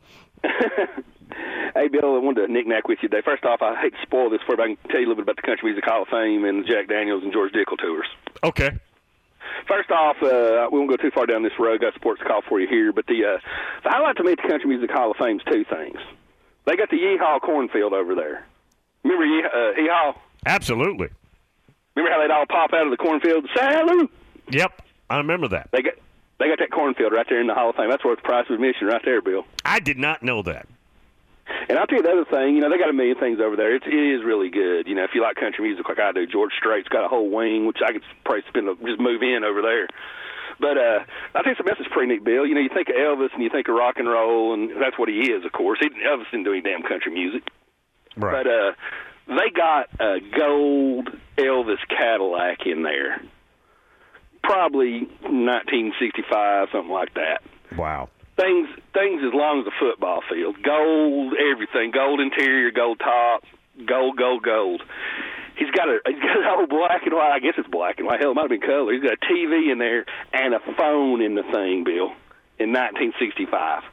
S4: Hey, Bill, I wanted to knick-knack with you today. First off, I hate to spoil this for you, but I can tell you a little bit about the Country Music Hall of Fame and the Jack Daniels and George Dickel tours.
S3: Okay.
S4: First off, we won't go too far down this road. Got sports call for you here, but the highlight to me at the Country Music Hall of Fame is two things. They got the Yeehaw cornfield over there. Remember Yeehaw?
S3: Absolutely.
S4: Remember how they'd all pop out of the cornfield? Salute!
S3: Yep, I remember that.
S4: They got that cornfield right there in the Hall of Fame. That's worth the price of admission right there, Bill.
S3: I did not know that.
S4: And I'll tell you the other thing, they got a million things over there. It is really good. If you like country music like I do, George Strait's got a whole wing, which I could probably just move in over there. But I think something else is pretty neat, Bill. You think of Elvis and you think of rock and roll, and that's what he is, of course. Elvis didn't do any damn country music.
S3: Right.
S4: But they got a gold Elvis Cadillac in there. Probably 1965, something like that.
S3: Wow.
S4: Things as long as a football field. Gold, everything. Gold interior, gold top, gold. He's got an old black and white. I guess it's black and white. Hell, it might have been color. He's got a TV in there and a phone in the thing, Bill, in 1965.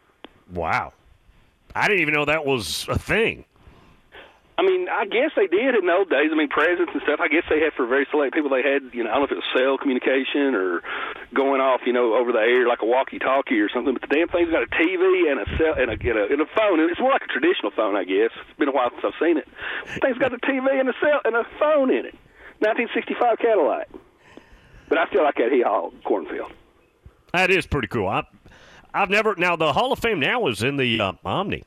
S3: Wow. I didn't even know that was a thing.
S4: I mean, I guess they did in the old days. I mean, presidents and stuff, I guess they had for very select people. They had, I don't know if it was cell communication or going off, over the air like a walkie-talkie or something. But the damn thing's got a TV and a cell and a phone. It's more like a traditional phone, I guess. It's been a while since I've seen it. The thing's got a TV and a cell and a phone in it. 1965 Cadillac. But I still like that Hee-Haw cornfield.
S3: That is pretty cool. I've never. Now the Hall of Fame now is in the Omni.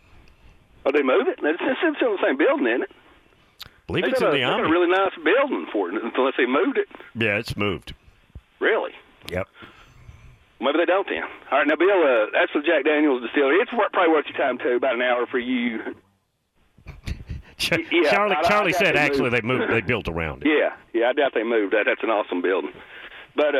S4: Oh, they move it? It's still in the same building, isn't it?
S3: I believe it's in the Omni.
S4: They got a really nice building for it, unless they moved it.
S3: Yeah, it's moved.
S4: Really?
S3: Yep.
S4: Maybe they don't then. All right, now, Bill, that's the Jack Daniels Distillery. It's probably worth your time, too, about an hour for you.
S3: Yeah, Charlie said actually they moved. They built around
S4: it. Yeah, I doubt they moved that. That's an awesome building. But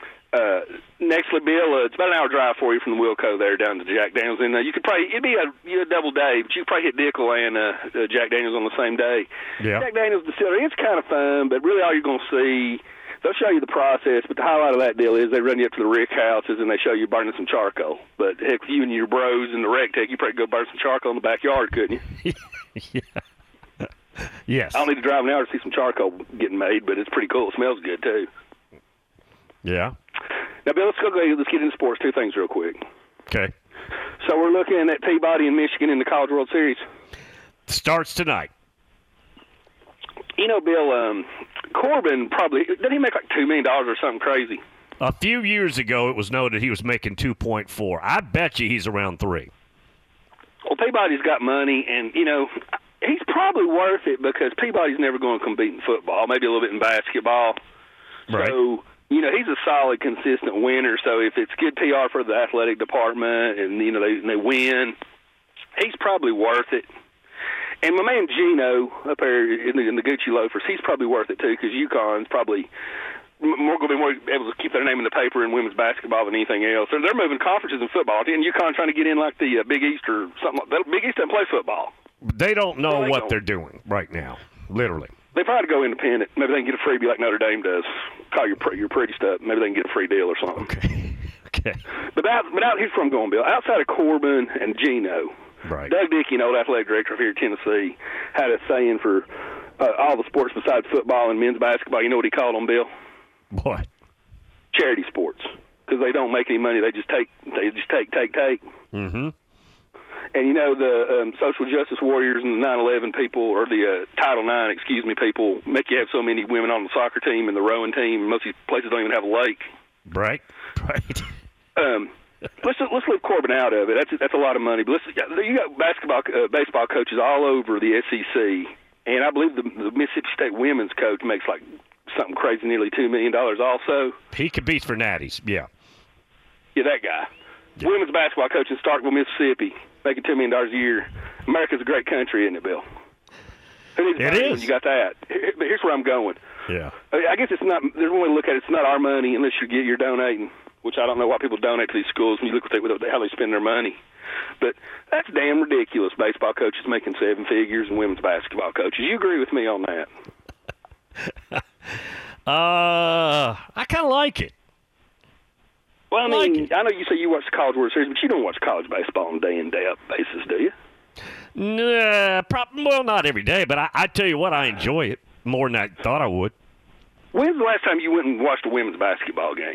S4: nextly, Bill, it's about an hour drive for you from the Wilco there down to Jack Daniels, and you could probably it'd be a double day, but you could probably hit Dickel and Jack Daniels on the same day.
S3: Yeah.
S4: Jack Daniels Distillery, it's kind of fun, but really all you're going to see. They'll show you the process, but the highlight of that deal is they run you up to the rick houses and they show you burning some charcoal. But heck, you and your bros in the rec tech, you probably go burn some charcoal in the backyard, couldn't you?
S3: Yeah. Yes.
S4: I don't need to drive an hour to see some charcoal getting made, but it's pretty cool. It smells good, too.
S3: Yeah.
S4: Now, Bill, let's get into sports. Two things real quick.
S3: Okay.
S4: So we're looking at Peabody and Michigan in the College World Series.
S3: Starts tonight.
S4: Bill, Corbin probably, didn't he make like $2 million or something crazy?
S3: A few years ago, it was noted he was making 2.4. I bet you he's around 3.
S4: Well, Peabody's got money, and, he's probably worth it because Peabody's never going to compete in football, maybe a little bit in basketball.
S3: Right.
S4: So, he's a solid, consistent winner. So if it's good PR for the athletic department and, they win, he's probably worth it. And my man Gino up there in the Gucci loafers, he's probably worth it too because UConn's probably going to be more able to keep their name in the paper in women's basketball than anything else. They're moving conferences in football. And UConn trying to get in like the Big East or something like that. Big East doesn't play football.
S3: They don't know what they're doing right now, literally.
S4: They probably go independent. Maybe they can get a freebie like Notre Dame does. Call your pretty stuff. Maybe they can get a free deal or something.
S3: Okay. Okay.
S4: But out here's where I'm going, Bill. Outside of Corbin and Gino,
S3: right.
S4: Doug Dickey, an old athletic director here in Tennessee, had a saying for all the sports besides football and men's basketball. You know what he called them, Bill?
S3: What?
S4: Charity sports, because they don't make any money. They just take.
S3: Mm-hmm.
S4: And you know the social justice warriors and the 9/11 people, or the Title IX, people, make you have so many women on the soccer team and the rowing team. Most of these places don't even have a lake.
S3: Right.
S4: Let's leave Corbin out of it. That's a lot of money. But you got baseball coaches all over the SEC, and I believe the Mississippi State women's coach makes like something crazy, nearly $2 million. Also,
S3: he competes for natties. Yeah,
S4: that guy. Yeah. Women's basketball coach in Starkville, Mississippi, making $2 million a year. America's a great country, isn't it, Bill?
S3: It is.
S4: When you got that. But here's where I'm going.
S3: Yeah.
S4: I guess it's not. There's one way to look at it. It's not our money unless you're donating, which I don't know why people donate to these schools when you look at how they spend their money. But that's damn ridiculous. Baseball coaches making 7 figures and women's basketball coaches. You agree with me on that?
S3: I kind of like it.
S4: Well, I mean, I know you say you watch the College World Series, but you don't watch college baseball on a day-in, day-out basis, do you?
S3: Nah, well, not every day, but I tell you what, I enjoy it more than I thought I would.
S4: When's the last time you went and watched a women's basketball game?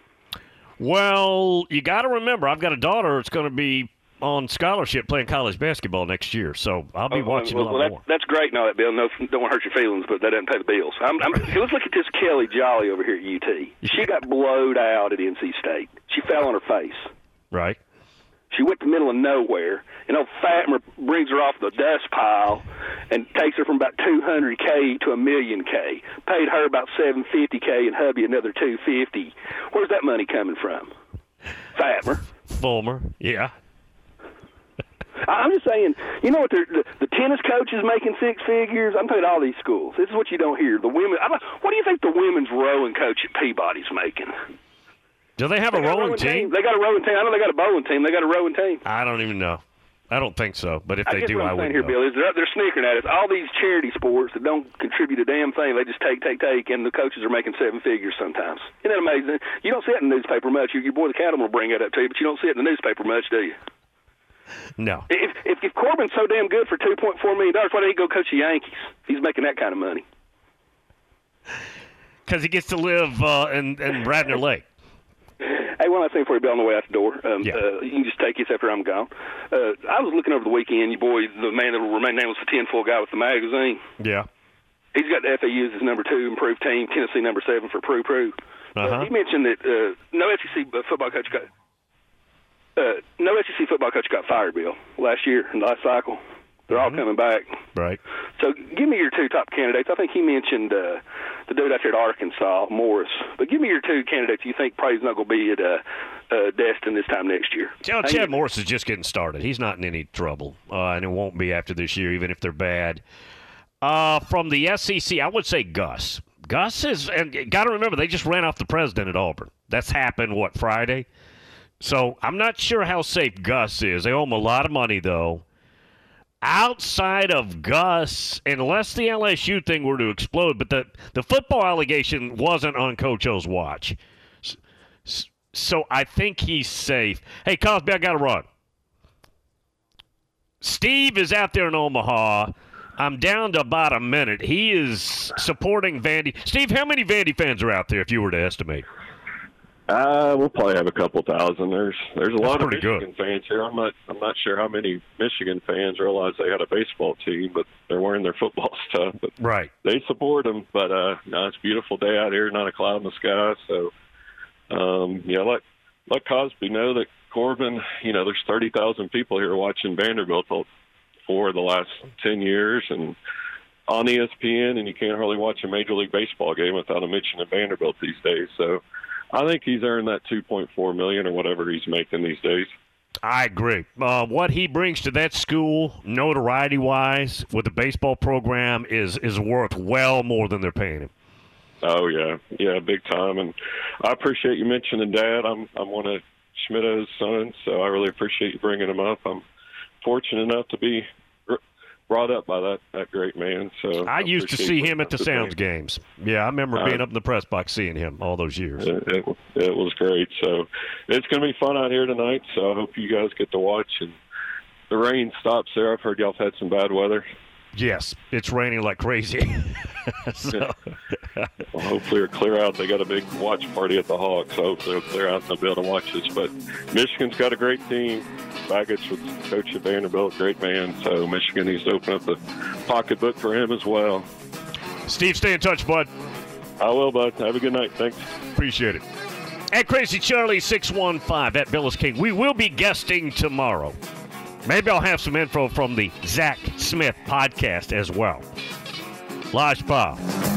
S3: Well, you got to remember, I've got a daughter that's going to be on scholarship playing college basketball next year, so I'll be watching a lot more.
S4: That's great and all that, Bill. No, don't want to hurt your feelings, but that doesn't pay the bills. Let's look at this Kelly Jolly over here at UT. She got blowed out at NC State. She fell on her face.
S3: Right.
S4: She went to the middle of nowhere, and old Fatmer brings her off the dust pile and takes her from about $200K to $1 million. Paid her about $750K and hubby another $250. Where's that money coming from? Fatmer.
S3: Fulmer, yeah.
S4: I'm just saying, you know what? The tennis coach is making 6 figures. I'm talking all these schools. This is what you don't hear. The women. What do you think the women's rowing coach at Peabody's making?
S3: Do they have a rowing team?
S4: They got a rowing team. I know they got a bowling team. They got a rowing team.
S3: I don't even know. I don't think so. But if they do, I
S4: wouldn't
S3: know.
S4: Here, Bill, is they're sneakering at us. All these charity sports that don't contribute a damn thing. They just take, and the coaches are making 7 figures sometimes. Isn't that amazing? You don't see it in the newspaper much. Your boy the Cattleman will bring that up to you, but you don't see it in the newspaper much, do you?
S3: No.
S4: If Corbin's so damn good for $2.4 million, why didn't he go coach the Yankees? He's making that kind of money.
S3: Because he gets to live in Radnor Lake.
S4: Hey, one last thing for you, Bill, on the way out the door. You can just take this after I'm gone. I was looking over the weekend. Your boy, the man that will remain nameless, the tinfoil guy with the magazine.
S3: Yeah.
S4: He's got the FAU as his number 2 improved team, Tennessee number 7 for Prue. He mentioned that no SEC football coach got fired, Bill, last year in the last cycle. They're all coming back.
S3: Right.
S4: So give me your 2 top candidates. I think he mentioned the dude out there at Arkansas, Morris. But give me your 2 candidates you think probably not going to be at Destin this time next year.
S3: Chad Morris is just getting started. He's not in any trouble, and it won't be after this year, even if they're bad. From the SEC, I would say Gus. Gus is, and got to remember, they just ran off the president at Auburn. That's happened, Friday? So I'm not sure how safe Gus is. They owe him a lot of money, though. Outside of Gus, unless the LSU thing were to explode, but the football allegation wasn't on Coach O's watch. So I think he's safe. Hey, Cosby, I got to run. Steve is out there in Omaha. I'm down to about a minute. He is supporting Vandy. Steve, how many Vandy fans are out there if you were to estimate?
S5: We'll probably have a couple thousand. There's a lot of Michigan
S3: good.
S5: fans here. I'm not sure how many Michigan fans realize they got a baseball team, but they're wearing their football stuff. But
S3: right.
S5: They support them. But no, it's a beautiful day out here, not a cloud in the sky. So let Cosby know that Corbin. There's 30,000 people here watching Vanderbilt for the last 10 years, and on ESPN, and you can't hardly watch a Major League Baseball game without a mention of Vanderbilt these days. So I think he's earned that $2.4 million or whatever he's making these days.
S3: I agree. What he brings to that school, notoriety-wise, with the baseball program, is worth well more than they're paying him.
S5: Oh yeah, big time. And I appreciate you mentioning Dad. I'm one of Schmitto's sons, so I really appreciate you bringing him up. I'm fortunate enough to be brought up by that great man. So
S3: I used to see him at the Sounds games. Yeah, I remember being up in the press box seeing him all those years.
S5: It was great. So it's going to be fun out here tonight. So I hope you guys get to watch. And the rain stops there. I've heard y'all have had some bad weather.
S3: Yes, it's raining like crazy.
S5: Well, hopefully it'll clear out. They got a big watch party at the Hawks, so hopefully it'll clear out and they'll be able to watch this. But Michigan's got a great team. Baggett was coach at Vanderbilt, great man. So Michigan needs to open up the pocketbook for him as well.
S3: Steve, stay in touch, bud.
S5: I will, bud. Have a good night. Thanks.
S3: Appreciate it. At Crazy Charlie 615 at Billis King. We will be guesting tomorrow. Maybe I'll have some info from the Zach Smith podcast as well. Lodge Bob.